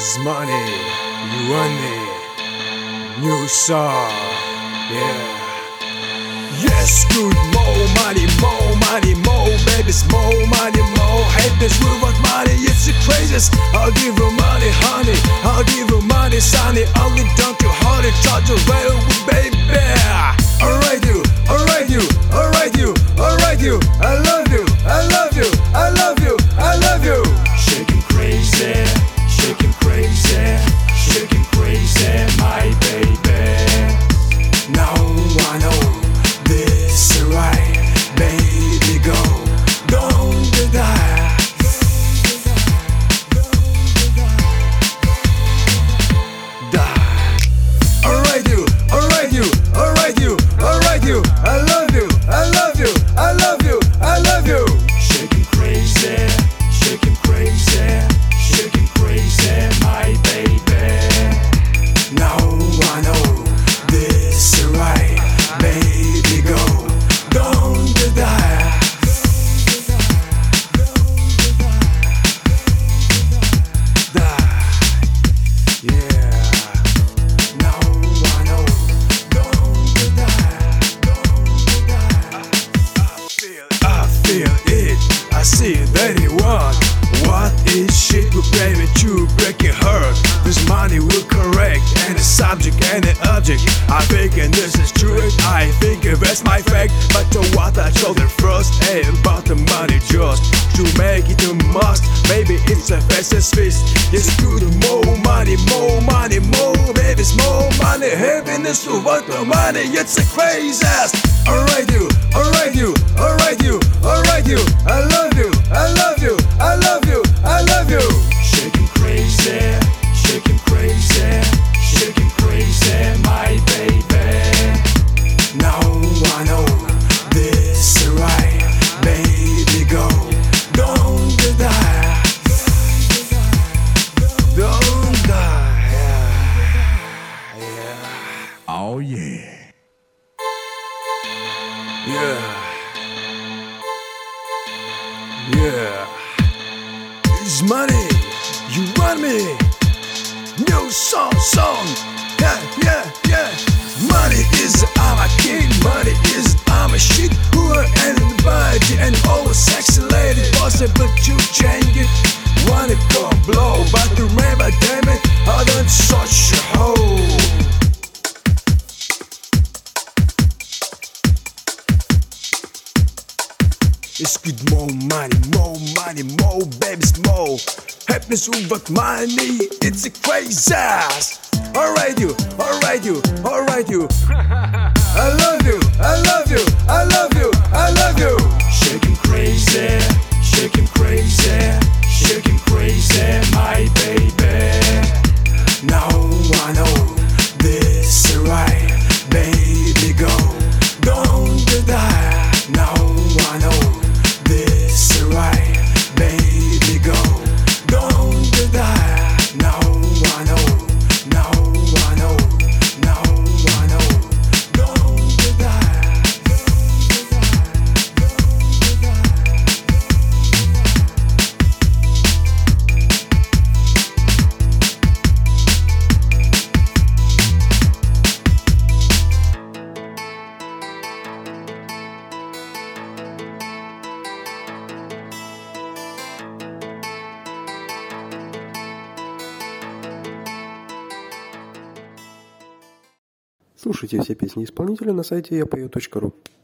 It's money, you want it. New song, yeah. Yes, good, more money, babies, more money, more happiness. We want money, it's the craziest. I'll give you money, honey, I'll give you money, sonny. Only don't you hold it, touch the rail, baby. Alright you, alright you, alright you, alright you. I love you, I love you, I love you, I love you. Shaking crazy, shaking crazy, shaking crazy, my baby. Now I know this is right, baby, go, don't die. Die. Alright you, alright you, alright you, alright you. I love you, I love you, I love you, I love you. Shaking crazy, shaking crazy, shaking crazy, my baby. Now I know this is right, baby, go, don't die. Die, yeah. Now I know, don't die, don't die. I feel it, I see that you want. What is shit will play with you, breaking heart. This money will correct any subject, any object. I think and this is true, I think that's my fact. But to what I told her first, ain't about the money just to make it a must. Maybe it's a fastest fist. It's good, more money, babies, more money. Happiness to what the money, it's the craziest. Alright you, alright you, alright you, alright you. I love you, I love you, I love you, I love you. Shaking crazy, shaking crazy, shaking crazy, my baby. Now I know this is right, baby, go, don't die. Don't die, yeah, yeah. Oh yeah. Yeah, yeah. It's money, you want me. New song, yeah, yeah, yeah. Money is I'm a king, money is I'm a shit. Who are anybody and all the sexy lady. Possible to change it, wanna go blow. But remember, damn it, I don't such a hoe. It's good, more money, more babies, more happiness with money. It's a crazy ass. Alright you, alright you, alright you. I love you, I love you, I love you, I love you. Shaking crazy, shaking crazy, shaking crazy, my baby. Now I know this is right, baby, go, don't die. Now I know this is right, baby, go, don't die. Now I know, now I know, now I know, don't die. Слушайте все песни исполнителя на сайте yapeo.ru.